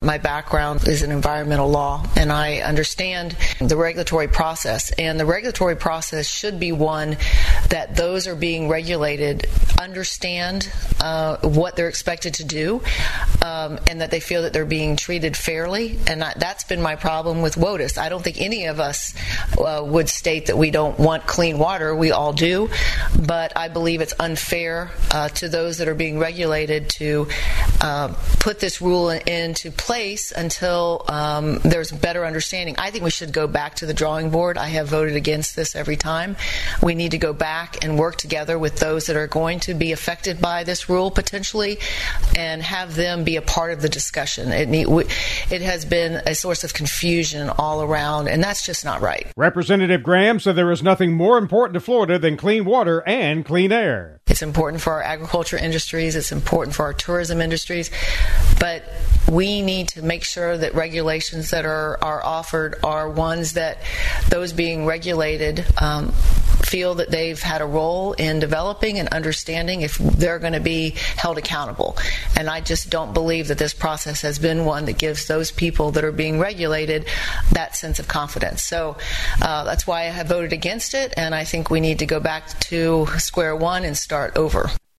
My background is in environmental law, and I understand the regulatory process. And the regulatory process should be one that those are being regulated understand what they're expected to do, and that they feel that they're being treated fairly. And that's been my problem with WOTUS. I don't think any of us would state that we don't want clean water. We all do. But I believe it's unfair to those that are being regulated to put this rule into place until there's better understanding. I think we should go back to the drawing board. I have voted against this every time. We need to go back and work together with those that are going to be affected by this rule potentially and have them be a part of the discussion. It has been a source of confusion all around, and that's just not right. Representative Graham said there is nothing more important to Florida than clean water and clean air. It's important for our agriculture industries. It's important for our tourism industries. But we need to make sure that regulations that are offered are ones that those being regulated feel that they've had a role in developing and understanding if they're going to be held accountable. And I just don't believe that this process has been one that gives those people that are being regulated that sense of confidence. So that's why I have voted against it, and I think we need to go back to square one and start over.